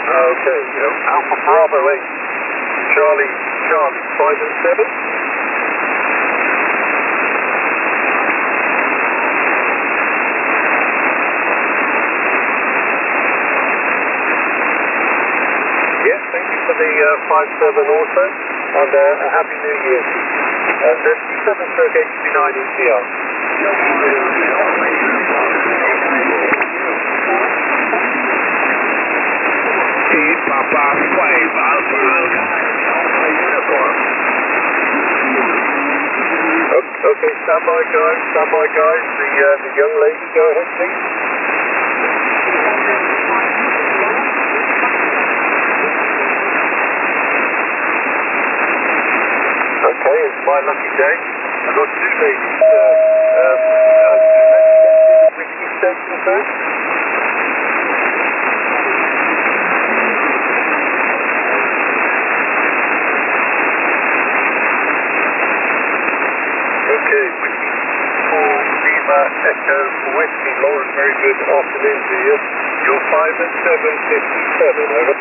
Okay, Alpha Bravo 8, Charlie, 5 and 7. Yes, thank you for the 5-7 also, and a Happy New Year to you. The C7-HC9 ECR. Papa 5 Alpha Uniform. Okay, stand by guys. The young lady, go ahead please. Okay, it's my lucky day. I've got two ladies. Whiskey station first. Okay, Whiskey 4 Lima Echo Whiskey. Lauren, very good afternoon to you. You're 5 and 757, over.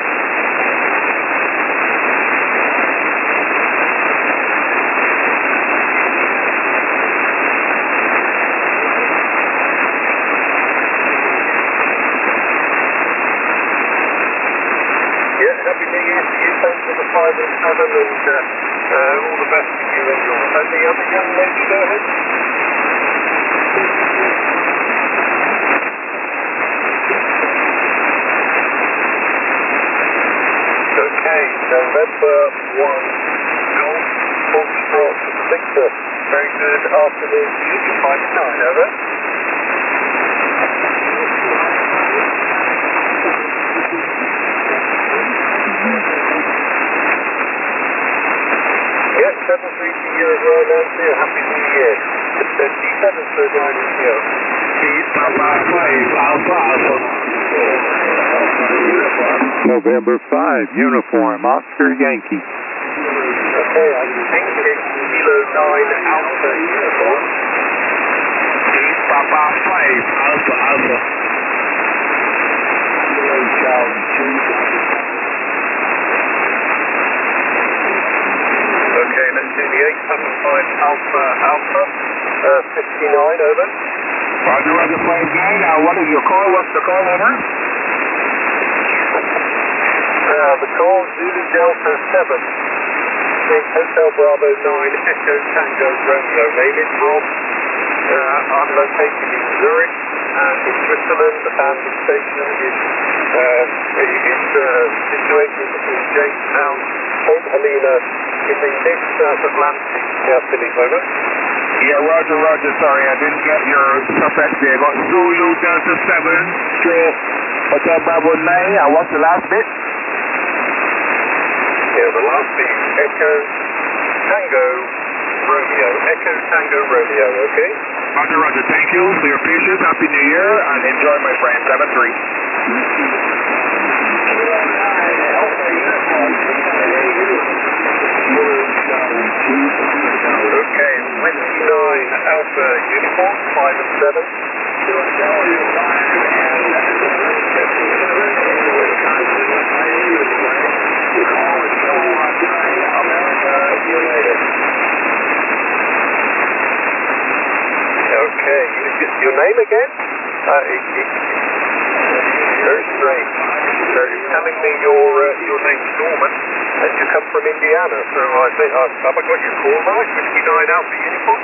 Happy New Year to you, thanks for the 5 and 7, and all the best to you and yours. And the other young lady, go ahead. Okay, November 1, Golf, Foxtrot, Victor. Very good afternoon to you, 5 and 9, over. Yes, 7-3 to you as well, Nancy. A Happy New Year. The C7-9 ECO. Papa 5 Alpha. November 5, Uniform, Oscar Yankee. Okay, I think it's Kilo 9 Alpha Uniform. Papa 5 Alpha. Okay, let's do the 875 Alpha 59, over. Roger, 5-9. What is your call? What's the call, over? The call, Zulu Delta 7. Hotel Bravo 9, Echo Tango Romeo. Name is Rob. I'm located in Zurich, in Switzerland, and the station is situated in Jamestown, St. Helena, in the mid-South Atlantic, near Philly, over. Yeah, Roger, sorry, I didn't get your suffix there. Got Zulu Delta 7, straight Hotel Bravo 9, and what's the last bit? Yeah, the last bit is Echo Tango Romeo. Echo Tango Romeo, okay? Roger, thank you for your patience. Happy New Year, and enjoy, my friend. 7-3. Okay, Whiskey 9 Alpha Uniform, 5 and 7. Okay, your name again? Very strange. It's telling me your name's Norman, and you come from Indiana, so I think have I got your call right? Whiskey 9 Alpha Uniform?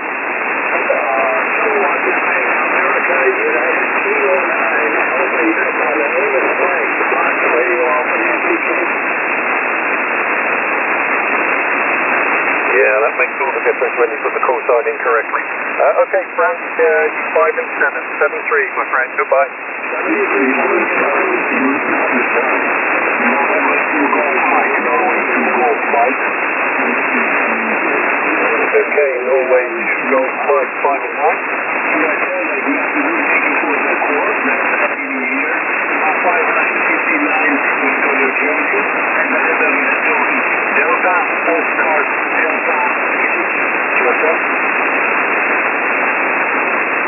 Yeah, that makes all the difference when you put the call sign in correctly. Okay, Frank, 5 and 7, 7-3, my friend. Goodbye. Okay, Norway to Golf 5 and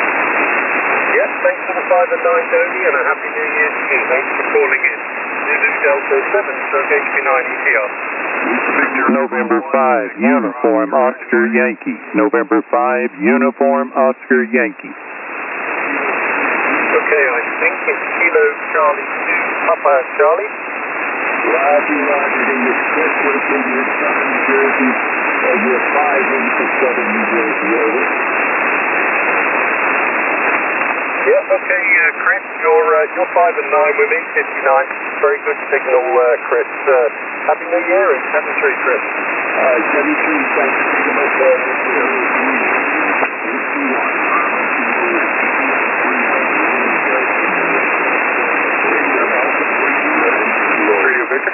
9. Yes, thanks for the 5 and 9, Dodie, and a Happy New Year to you. Thanks for calling in. Delta 7, stroke HP9 ETR. November 5, Uniform Oscar Yankee. November 5, Uniform Oscar Yankee. Okay, I think it's Kilo Charlie 2, Papa Charlie. Roger, in the expressway from your Southern New Jersey, you're 5 into Southern New Jersey, over. Yeah, okay, Chris, you're 5 and 9 with me, 59. Very good signal, Chris. Happy New Year and 73, Chris. 73, thanks so much, Radio Victor.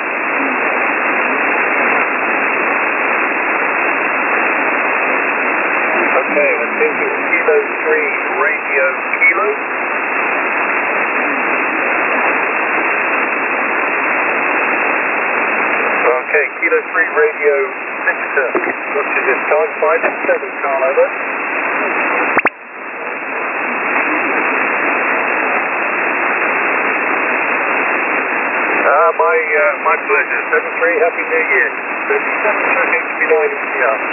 Okay, I think it's Kilo 3, Radio Kilo. Okay, Kilo 3, Radio Victor. What's this time? 5 and 7, Carl, over. My pleasure. 7-3, Happy New Year. 37, HP9 ETR.